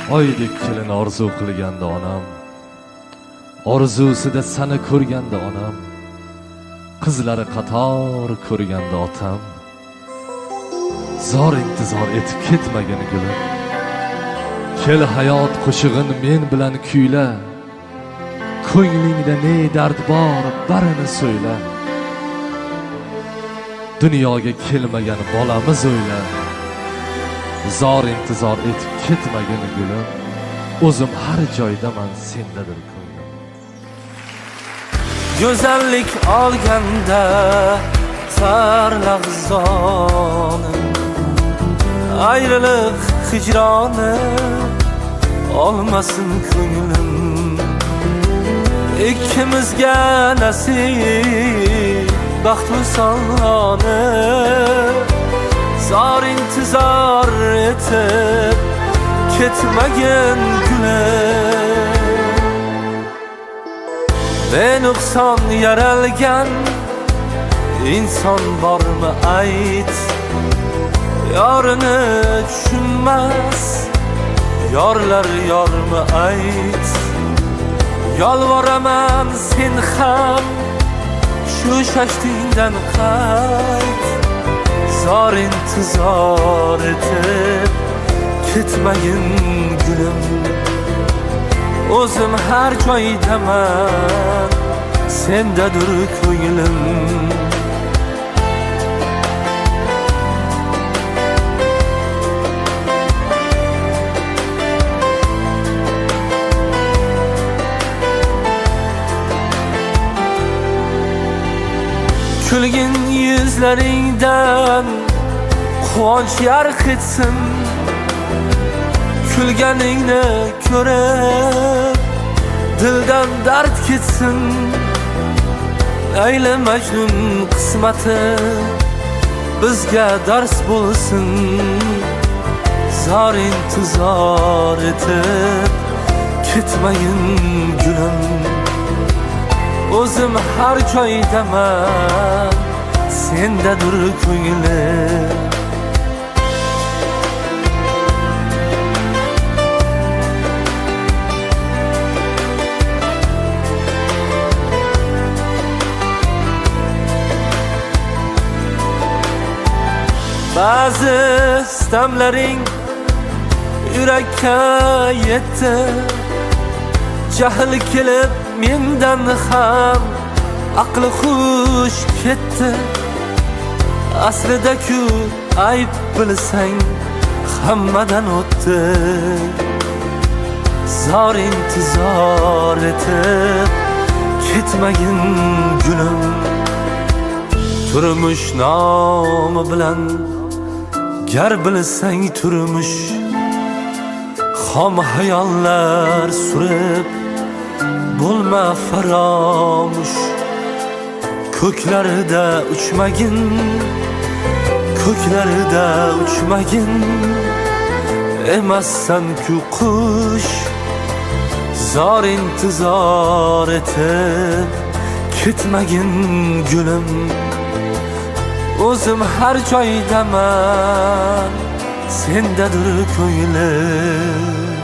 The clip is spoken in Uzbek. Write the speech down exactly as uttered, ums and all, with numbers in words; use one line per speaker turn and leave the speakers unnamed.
Oydek kelin orzu qilganda onam, orzusida seni ko'rganda onam, qizlari qator ko'rganda otam, zor intizor etib ketmagin gulim. Kel hayot qo'shig'in men bilan kuyla, ko'nglingda ne dard bor barini so'yla. Dunyoga kelmagan bolamiz o'yla, zor intizor etib ketmagin gulim. O'zim har joydaman, sendadir ko'nglim.
Go'zallik olganda sarlag'zoni, ayriliq hijroni olmasin ko'nglim. Ikkimizga nasib baxt vusoni, zor intizor etib ketmagin gulim. Benuqson yaralgan inson bormi ayt, yorini tushunmas yorlar yormi ayt. Yolvoraman sen ham shu shashtingdan qayt, zor intizor etib ketmagin gulim. O'zim har joydaman, sendadir ko'nglim. Kulgin yuzlaringdan quvonch yarq etsin, kulganingni ko'rib dildan dard ketsin. Layli Majnun qismati bizga dars bo'lsin, zor intizor etib ketmagin gulim. O'zim har joydaman, sendadir ko'nglim. Ba'zi istamlaring yurakka yetdi, jahl kelib mendan ham aqli xush ketdi. Aslida-ku ayb bilsang hammadan o'tdi, zor intizor etib ketmagin gulim. Turmush nomi bilan gar bilsang turmush, xom hayollar surib bo'lma faromush. Ko'klarida uchmagin, ko'klarida uchmagin, emassan-ku qush, zor intizor etib ketmagin gulim. O'zim har joydaman, sendadir ko'nglim.